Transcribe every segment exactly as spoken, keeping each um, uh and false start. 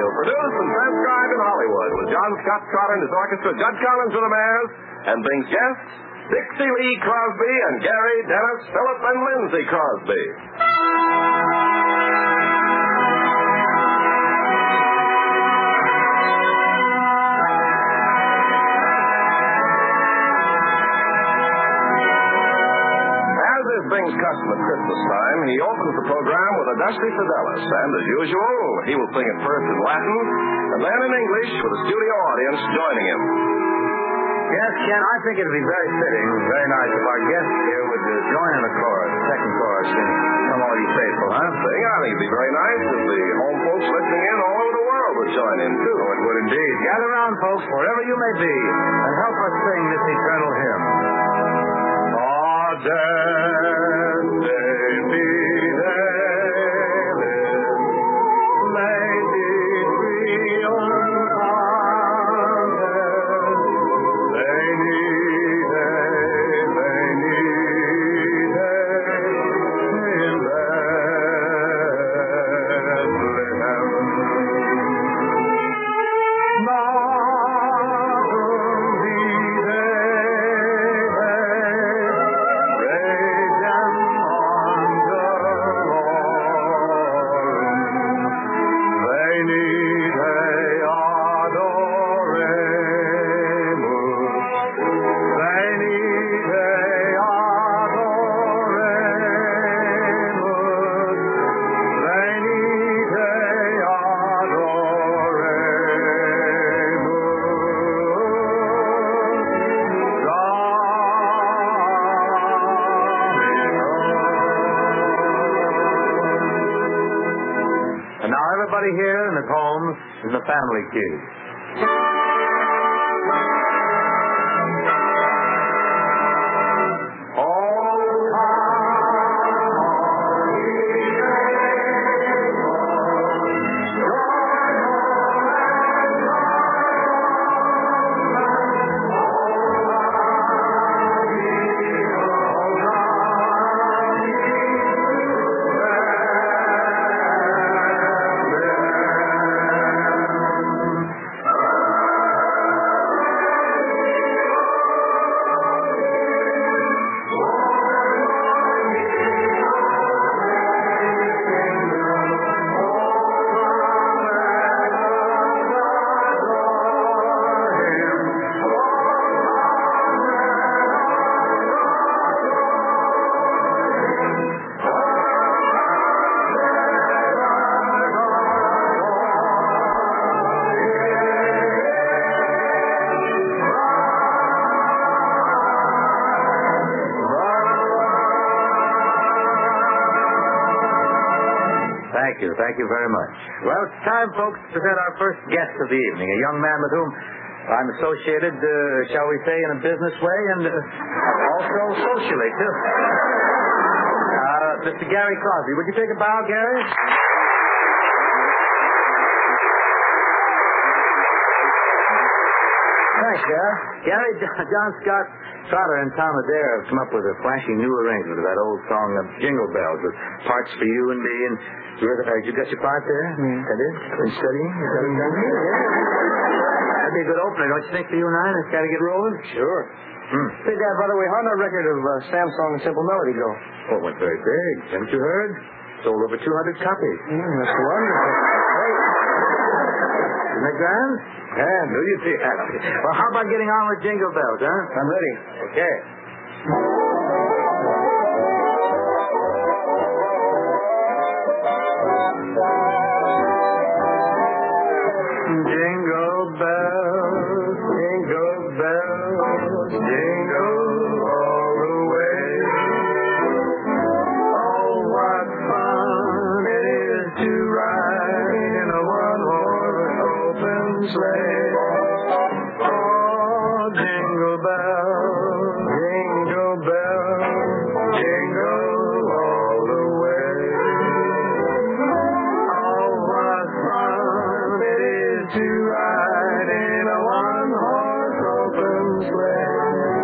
produced and transcribed in Hollywood with John Scott Trotter and his orchestra, Judd Collins of the Mares, and Bing's guests, Dixie Lee Crosby and Gary, Dennis, Philip, and Lindsay Crosby. Bing's custom at Christmas time, he opens the program with a Dusty Fidelis, and as usual, he will sing it first in Latin, and then in English with a studio audience joining him. Yes, Ken, I think it would be very fitting, very nice if our guest here would uh, join in the chorus, second chorus, and Come All Ye Faithful, huh? Sing, I think it'd be very nice if the home folks listening in all over the world would join in, too. Oh, it would indeed. Gather round, folks, wherever you may be, and help us sing this eternal hymn. Everybody here and at home is the family key. Thank you. Thank you very much. Well, it's time, folks, to present our first guest of the evening, a young man with whom I'm associated, uh, shall we say, in a business way and uh, also socially, too. Uh, Mister Gary Crosby. Would you take a bow, Gary? Thanks, Gary. Gary, John Scott Trotter and Tom Adair have come up with a flashy new arrangement of that old song, uh, Jingle Bells, with parts for you and me. And you, uh, you got your part there? Yeah. I did? Been studying? Is that what you've done? That'd be a good opener, don't you think, for you and I? Let's got to get rolling? Sure. Hmm. Say, Dad, by the way, how'd that record of uh, Sam's song and Simple Melody go? Oh, it went very big. Haven't you heard? Sold over two hundred copies. Mm, that's wonderful. Great. Isn't that grand? Yeah, do you see happy? Well, how about getting on with Jingle Bells, huh? I'm ready. Okay. Jingle bells, jingle bells, jingle all the way. Oh, what fun it is to ride in a one-horse open sleigh. Oh, jingle bells, jingle bells, jingle all the way. Oh, what fun it is to ride in a one-horse open sleigh.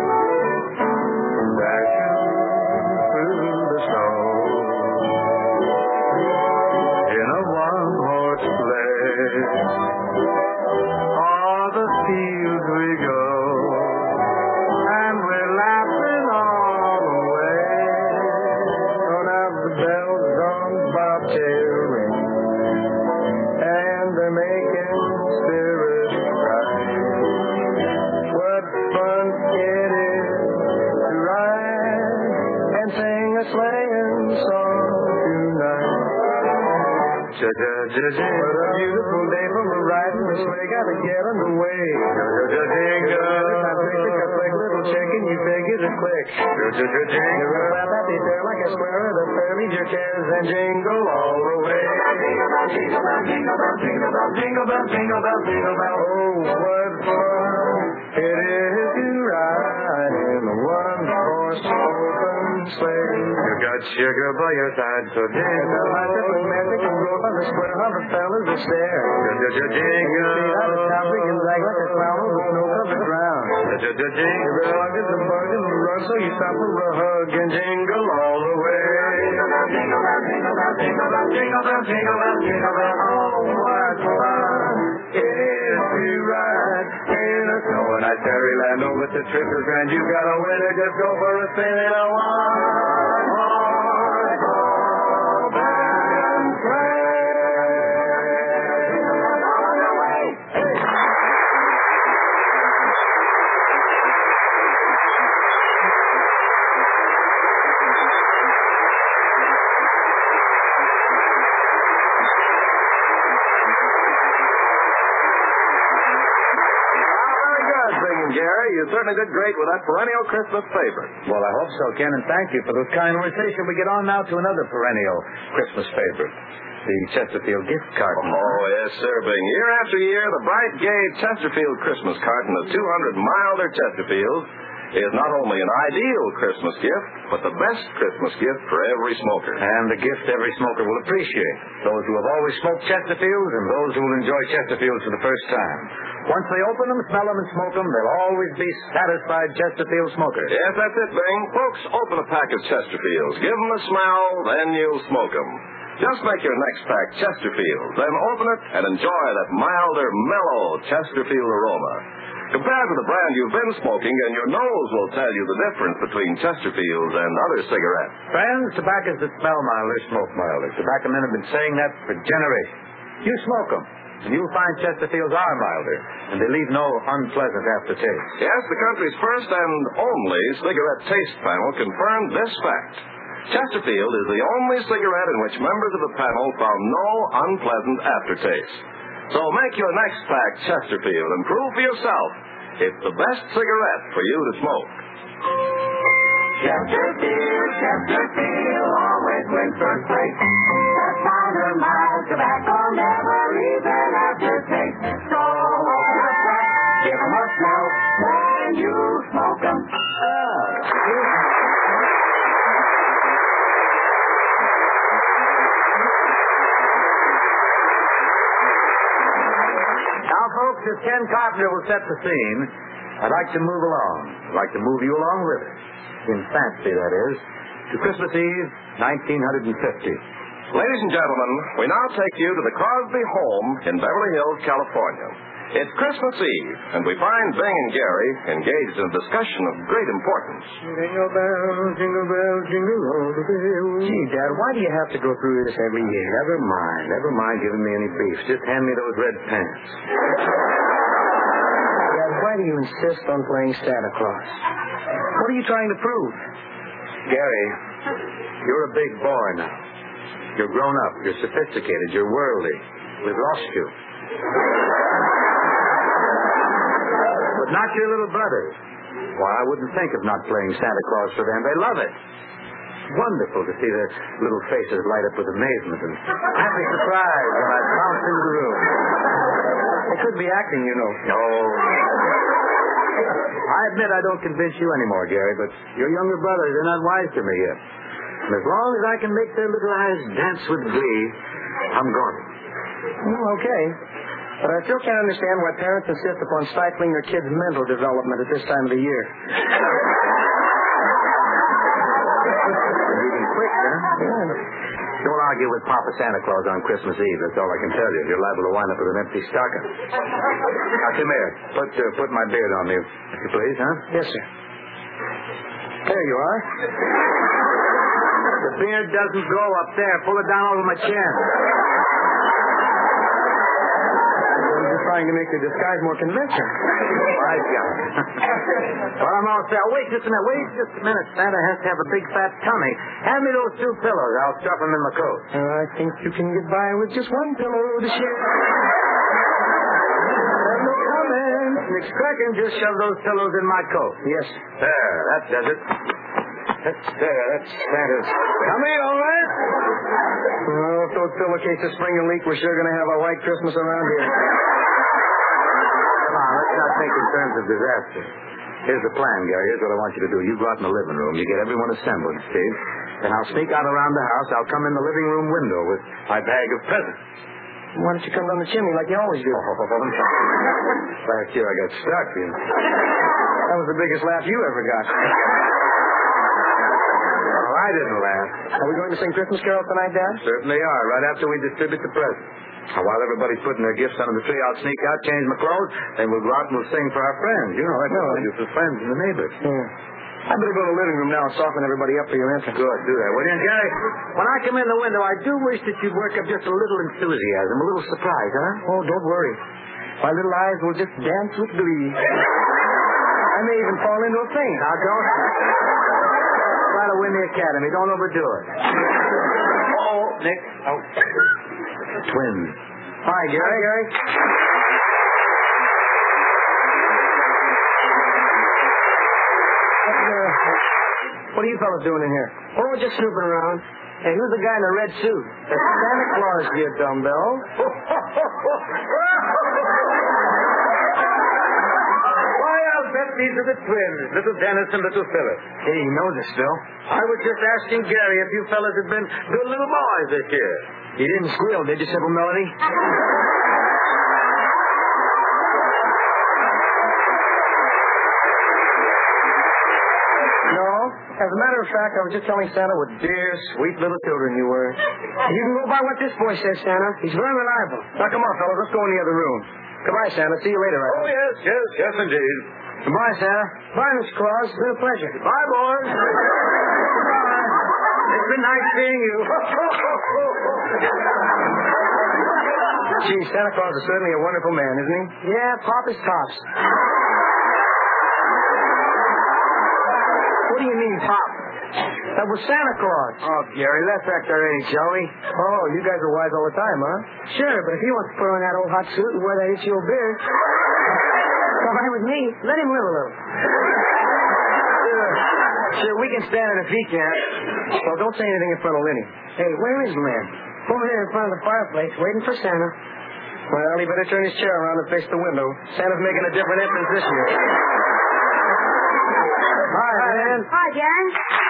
Dashing through the snow in a one-horse sleigh. O'er the fields we go, and we're laughing all the way. Don't have the bells on bobtail ring, and they're making spirits bright. What fun it is to ride and sing a sleighing song tonight. What a beautiful day for a ride in the sleigh, gotta get underway. Like little chicken, you figure to click. You rub out that detail like a square of the fair, leave your cares and jingle all the way. Jingle bell, jingle bell, jingle bell, jingle bell, jingle bell, jingle bell, jingle bell. Oh, what fun it is to ride in a one-horse open sleigh. You got sugar by your side, so jingle. Magic and roll on the square, how the fellas will stare. Jingle. How the top begins like like a clown on the snow-covered ground. Jingle. Rugged and bugged and rustle, you stop for a hug and jingle all the way. Jingle bell, jingle bell, jingle bell, jingle bell, jingle bell, jingle bell, jingle bell. Oh, what fun it is to ride in a snow and ice fairyland. Oh, but the trip is grand. You got a winner, just go for a spin in a one-horse open sleigh. Gary, you certainly did great with that perennial Christmas favorite. Well, I hope so, Ken, and thank you for this kind conversation. We get on now to another perennial Christmas favorite, the Chesterfield gift carton. Oh, yes, sir, Bing. Year after year, the bright, gay Chesterfield Christmas carton of two hundred milder Chesterfield is not only an ideal Christmas gift, but the best Christmas gift for every smoker. And the gift every smoker will appreciate. Those who have always smoked Chesterfields and those who will enjoy Chesterfields for the first time. Once they open them, smell them, and smoke them, they'll always be satisfied Chesterfield smokers. Yes, that's it, Bing. Folks, open a pack of Chesterfields. Give them a smell, then you'll smoke them. Just make your next pack Chesterfield, then open it and enjoy that milder, mellow Chesterfield aroma. Compared to the brand you've been smoking, and your nose will tell you the difference between Chesterfields and other cigarettes. Friends, tobaccos that smell milder smoke milder. Tobacco men have been saying that for generations. You smoke them, and you'll find Chesterfields are milder, and they leave no unpleasant aftertaste. Yes, the country's first and only cigarette taste panel confirmed this fact. Chesterfield is the only cigarette in which members of the panel found no unpleasant aftertaste. So make your next pack Chesterfield and prove for yourself it's the best cigarette for you to smoke. Chesterfield, Chesterfield, always wins first place. That powder mild tobacco never leaves an aftertaste. So open a pack, give 'em a smell, then you smoke 'em. Now, folks, as Ken Carpenter will set the scene, I'd like to move along. I'd like to move you along with us. In fancy, that is, to Christmas Eve, nineteen fifty. Ladies and gentlemen, we now take you to the Crosby home in Beverly Hills, California. It's Christmas Eve, and we find Bing and Gary engaged in a discussion of great importance. Jingle bells, jingle bells, jingle all the way. Gee, Dad, why do you have to go through this every year? Never mind. Never mind giving me any beef. Just hand me those red pants. Dad, why do you insist on playing Santa Claus? What are you trying to prove? Gary, you're a big boy now. You're grown up. You're sophisticated. You're worldly. We've lost you. But not your little brothers. Why, I wouldn't think of not playing Santa Claus for them. They love it. Wonderful to see their little faces light up with amazement and happy surprise when I bounce into the room. They could be acting, you know. Oh. I admit I don't convince you anymore, Gary, but your younger brothers are not wise to me yet. And as long as I can make their little eyes dance with glee, I'm going. Well, okay. But I still can't understand why parents insist upon stifling their kids' mental development at this time of the year. Even quick, huh? Yeah. Don't argue with Papa Santa Claus on Christmas Eve. That's all I can tell you. You're liable to wind up with an empty stocking. Now, come here. Put, uh, put my beard on me, if you please, huh? Yes, sir. There you are. The beard doesn't grow up there. Pull it down over my chin. I'm just trying to make the disguise more convincing. I got it. Well, I'm all set. Wait just a minute. Wait just a minute. Santa has to have a big fat tummy. Hand me those two pillows. I'll stuff them in my coat. Uh, I think you can get by with just one pillow to share. There's no comment. Nick Kraken, just shove those pillows in my coat. Yes. There, that does it. That's there. That's Santa's tummy, all right? Well, if those pillowcases spring a leak, we're sure going to have a white Christmas around here. Come on, let's not think in terms of disaster. Here's the plan, Gary. Here's what I want you to do. You go out in the living room. You get everyone assembled, Steve. Then I'll sneak out around the house. I'll come in the living room window with my bag of presents. Why don't you come down the chimney like you always do? Last year I got stuck. You know. That was the biggest laugh you ever got. Oh, I didn't laugh. Are we going to sing Christmas carols tonight, Dad? Certainly are, right after we distribute the presents. Now, while everybody's putting their gifts under the tree, I'll sneak out, change my clothes, then we'll go out and we'll sing for our friends. You know, that's what we do for friends and the neighbors. Yeah. I better go to the living room now and soften everybody up for your entrance. Good, do that. Well, then, Gary, when I come in the window, I do wish that you'd work up just a little enthusiasm, a little surprise, huh? Oh, don't worry. My little eyes will just dance with glee. I may even fall into a faint. Now, don't try to win the academy. Don't overdo it. Oh, Nick. Oh. Twins. Hi, Gary. Hi, Gary. What are you fellas doing in here? Oh, just snooping around. Hey, who's the guy in the red suit? That's Santa Claus, you dumbbell. Why, I'll bet these are the twins, little Dennis and little Phyllis. Hey, he knows us, Bill. I was just asking Gary if you fellas had been good little boys this year. You didn't squeal, did you, Sybil Melody? No. As a matter of fact, I was just telling Santa what dear, sweet little children you were. You can go by what this boy says, Santa. He's very reliable. Now, come on, fellas. Let's go in the other room. Goodbye, Santa. See you later, right? Oh, yes, yes, yes, indeed. Goodbye, Santa. Bye, Mister Claus. It's been a pleasure. Bye, boys. Bye. It's been nice seeing you. Gee, Santa Claus is certainly a wonderful man, isn't he? Yeah, pop is tops. What do you mean, Pop? That was Santa Claus. Oh, Gary, let's act our age, shall we? Oh, you guys are wise all the time, huh? Sure, but if he wants to put on that old hot suit and wear that itchy old beard, fine with me. Let him live a little. Sure. Sure, we can stand it if he can't. Well, don't say anything in front of Lenny. Hey, where is Lynn? Over there in front of the fireplace, waiting for Santa. Well, he better turn his chair around and face the window. Santa's making a different entrance this year. Hi, man. Hi, Jan.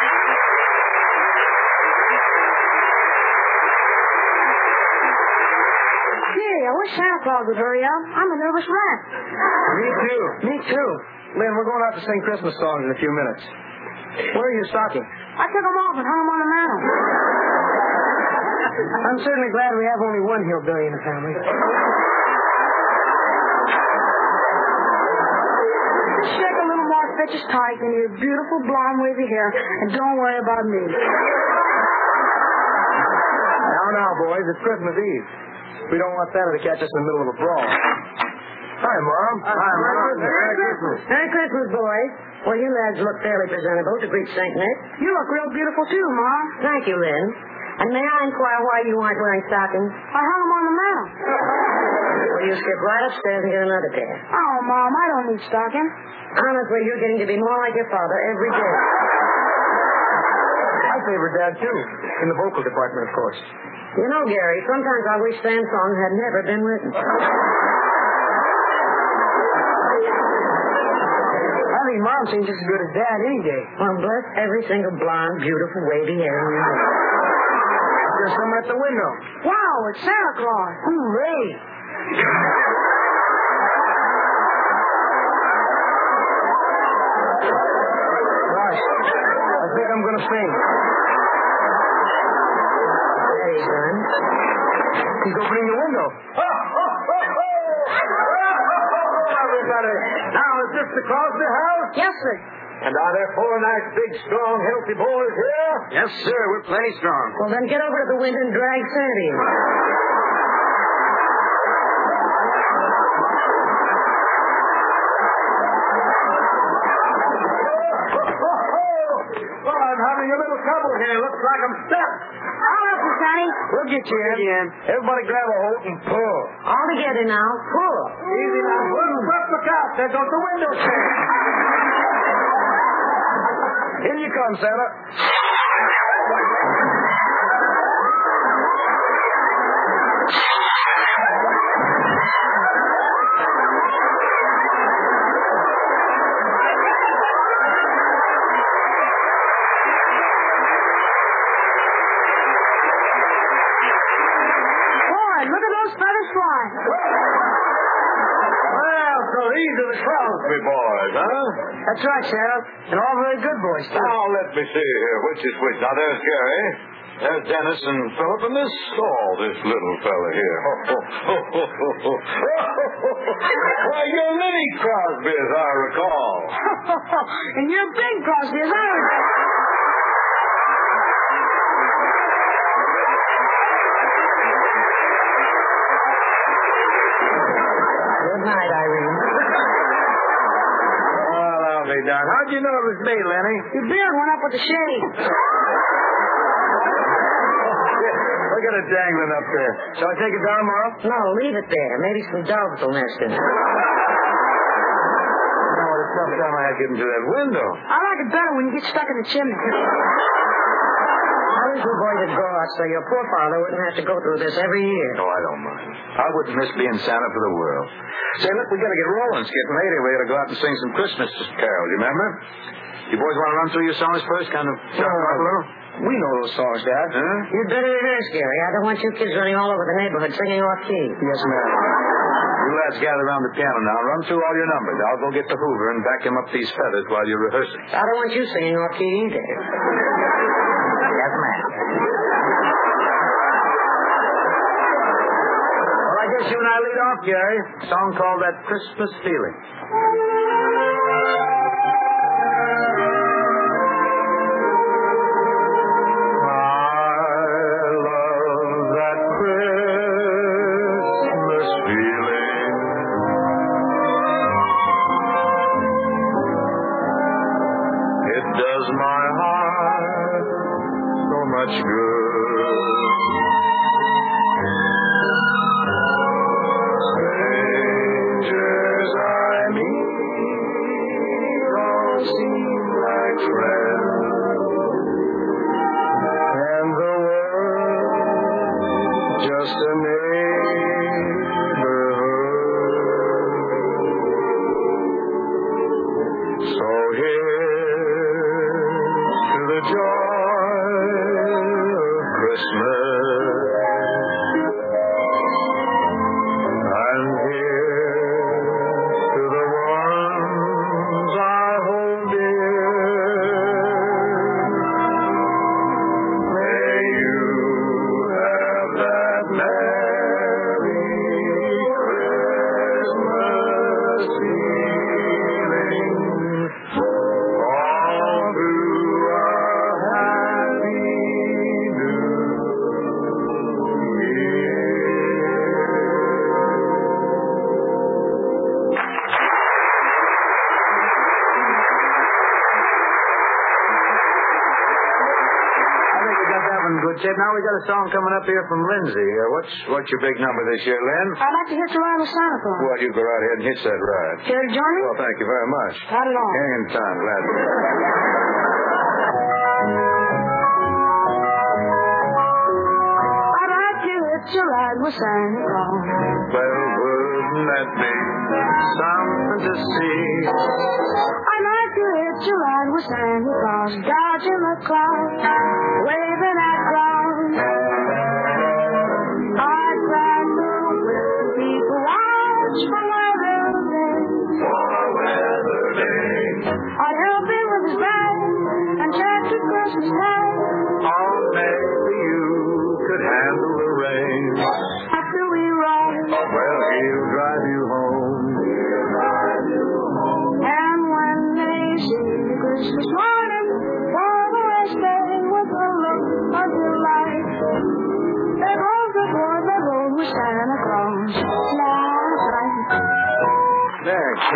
Gee, I wish Santa Claus would hurry up. I'm a nervous wreck. Me too. Me too. Lynn, we're going out to sing Christmas songs in a few minutes. Where are you stocking? I took them off and hung them on the mantel. I'm certainly glad we have only one hillbilly in the family. Just shake a little more, stitches tight, and your beautiful blonde wavy hair, and don't worry about me. Now, now, boys, it's Christmas Eve. We don't want Santa to catch us in the middle of a brawl. Hi, Mom. Hi, Mom. Merry Christmas. Merry Christmas, boys. Well, you lads look fairly presentable to greet Saint Nick. You look real beautiful, too, Mom. Thank you, Lynn. And may I inquire why you aren't wearing stockings? I hung them on the mantel. Well, you skip right upstairs and get another pair. Oh, Mom, I don't need stockings. Honestly, you're getting to be more like your father every day. I favor Dad, too. In the vocal department, of course. You know, Gary, sometimes I wish Sam's song had never been written. I think Mom seems just as good as Dad any day. Well, bless every single blonde, beautiful, wavy hair in your head. There's someone at the window. Wow, it's Santa Claus. Hooray! Gosh, I think I'm going to sing. He's opening the window. Oh, oh, oh, oh. Everybody. Now, is this the Crosby house? Yes, sir. And are there four nice, big, strong, healthy boys here? Yes, sir. We're plenty strong. Well, then get over to the window and drag Sandy in. Well, I'm having a little trouble here. Looks like I'm stuck. I'll help you, Sonny. We'll get you in. Everybody grab a hold and pull. All together now. Pull. Easy now. Look, look out. There goes the window shade. In you come, Santa. These are the Crosby boys, huh? That's right, Sheriff. And all very good boys, too. Now, let me see here. Which is which? Now, there's Gary. There's Dennis and Philip and this Saul, this little fella here. Why, you're Lenny Crosby, as I recall. And you're Bing Crosby, as I recall. Good night, Irene. Down. How'd you know it was me, Lenny? Your beard went up with the shade. Look at it dangling up there. Shall I take it down, Mom? No, leave it there. Maybe some dogs will nest in it. Oh, what a tough time I had getting to that window. I like it better when you get stuck in the chimney. I wish we boys would grow up so your poor father wouldn't have to go through this every year. Oh, I don't mind. I wouldn't miss being Santa for the world. Say, look, we gotta get rolling. It's getting late. We gotta go out and sing some Christmas carols, you remember? You boys want to run through your songs first? Kind of shout them out a little? We know those songs, Dad. Huh? You'd better rehearse, Gary. I don't want you kids running all over the neighborhood singing off key. Yes, ma'am. You lads gather around the piano now. Run through all your numbers. I'll go get the Hoover and back him up these feathers while you're rehearsing. I don't want you singing off key either. Yes, ma'am. Well, I guess you and I lead off, Gary. A song called That Christmas Feeling. Much good. Strangers I meet all seem like friends, and the world just a neighborhood. So here's to the joy Now we got a song coming up here from Lindsay. Uh, what's what's your big number this year, Lynn? I'd like to hitch a ride with Santa Claus. Well, you go right ahead and hitch that ride. Care to join me? Well, thank you very much. Right along. Anytime, glad to. I'd like to hitch a ride with Santa Claus. Well, wouldn't that be something to see? I'd like to hitch a ride with Santa Claus, dodging the clouds, waving at clouds. I'd try to keep watch for weather days. For weather days. I'd help him with his bag and check the Christmas tag. Oh, maybe you could handle the rain. I'd Thanks.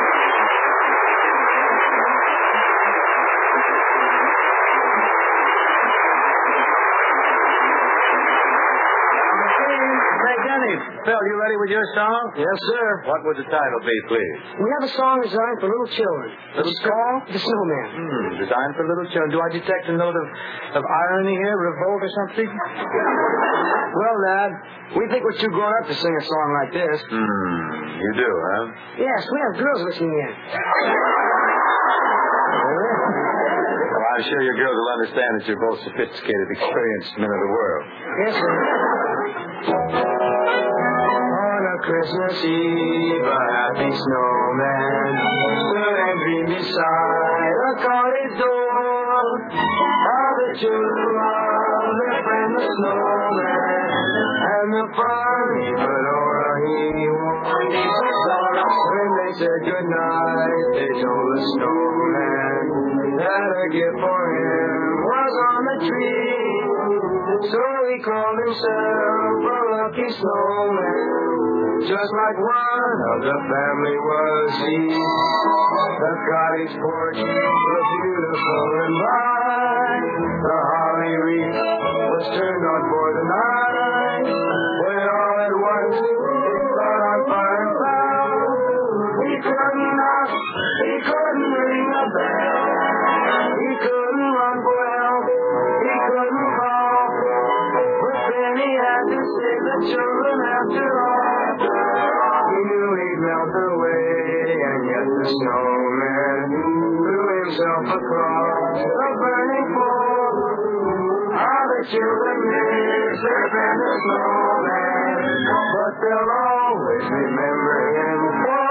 Say, Denny, Phil, you ready with your song? Yes, sir. What would the title be, please? We have a song designed for little children. Little It's called The Snowman. Hmm, designed for little children. Do I detect a note of, of irony here, revolt or something? Well, Dad, we think we're too grown up to sing a song like this. Hmm, you do, huh? Yes, we have girls listening in. Well, I'm sure your girls will understand that you're both sophisticated, experienced men of the world. Yes, sir. On a Christmas Eve, a happy snowman stood and dreamed beside a cottage door. How the children loved their friend the snowman, and the funny fedora he wore. When they said goodnight, they told the snowman that a gift for him was on the tree. So he called himself a lucky snowman, just like one of the family was he. The cottage porch was beautiful and bright. The holly wreath was turned on for the night. When all at once it caught on fire and cloud. He couldn't knock, he couldn't ring a bell. He couldn't run for help, he couldn't call. But then he had to save the children after all. He knew he'd melt away, and yet the snowman threw himself across the burning floor. How the children miss their friend the snowman, but they'll always remember him for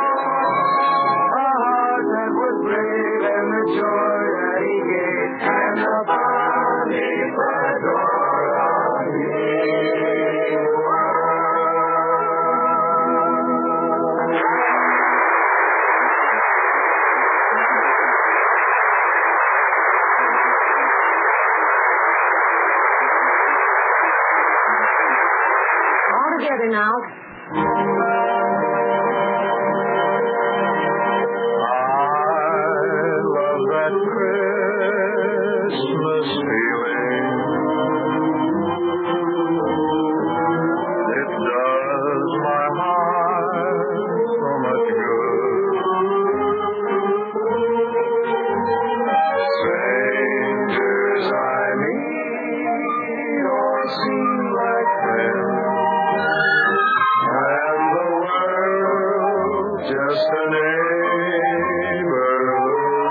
a heart that was brave and the joy that he gave, and the funny fedora he wore. All together now. I love that Christmas feeling. It does my heart so much good. Strangers I meet all seem like friends, and the world just a neighborhood.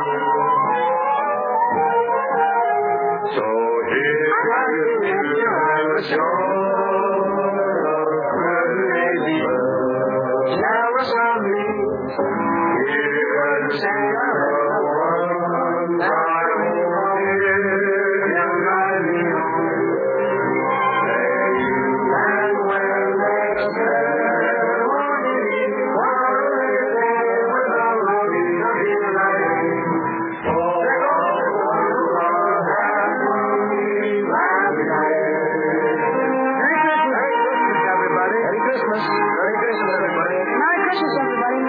So here you have a joy of Christmas. Showers on me. Here to say I love one time more. You guide me home. Say you and when next ceremony, while living with a loving feeling. For all love has only last Merry Christmas, everybody. Merry Christmas. Merry Christmas, everybody. Merry Christmas, everybody.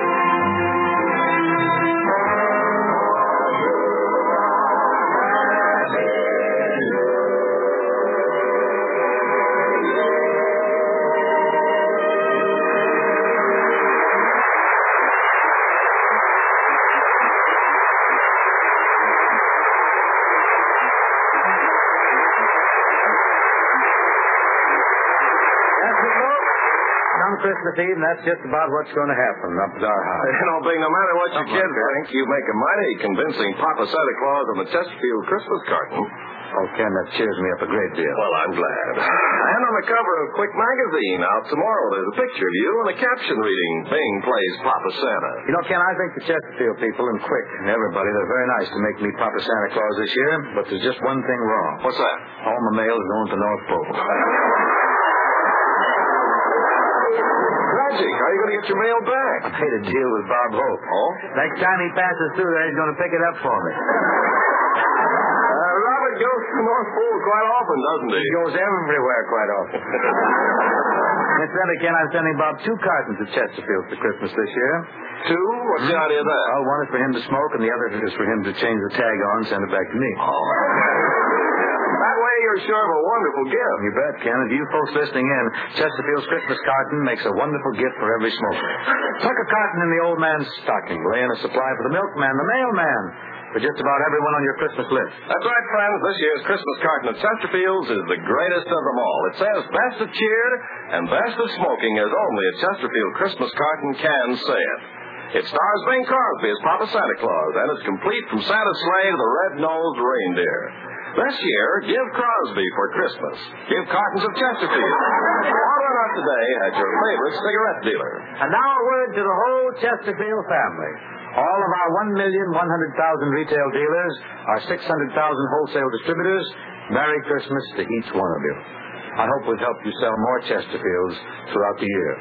That's it, folks. Come Christmas Eve, and that's just about what's going to happen up at our house. You know, Bing, no matter what your Something kids like that. think, you make a mighty convincing Papa Santa Claus on the Chesterfield Christmas carton. Oh, Ken, that cheers me up a great deal. Well, I'm glad. And on the cover of Quick Magazine out tomorrow, there's a picture of you and a caption reading, Bing plays Papa Santa. You know, Ken, I think the Chesterfield people and Quick and everybody, they're very nice to make me Papa Santa Claus this year, but there's just one thing wrong. What's that? All my mail is going to North Pole. Magic. How are you going to get your mail back? I made a deal with Bob Hope. Oh? Next time he passes through there, he's going to pick it up for me. Uh, Robert goes to the North Pole quite often, doesn't he? He goes everywhere quite often. Incidentally, Ken, I'm sending Bob two cartons of Chesterfield for Christmas this year. Two? What's the idea of that? Well, one is for him to smoke, and the other is for him to change the tag on and send it back to me. Oh, that way you're sure of a wonderful gift. You bet, Ken. And to you folks listening in, Chesterfield's Christmas carton makes a wonderful gift for every smoker. Tuck a carton in the old man's stocking. Lay in a supply for the milkman, the mailman, for just about everyone on your Christmas list. That's right, friends. This year's Christmas carton at Chesterfield's is the greatest of them all. It says best of cheer and best of smoking as only a Chesterfield Christmas carton can say it. It stars Bing Crosby as Papa Santa Claus, and it's complete from Santa's sleigh to the red-nosed reindeer. This year, give Crosby for Christmas. Give cartons of Chesterfield. Order them today at your favorite cigarette dealer. And now a word to the whole Chesterfield family. All of our one million one hundred thousand retail dealers, our six hundred thousand wholesale distributors, Merry Christmas to each one of you. I hope we've helped you sell more Chesterfields throughout the year.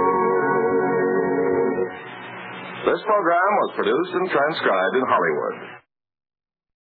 This program was produced and transcribed in Hollywood.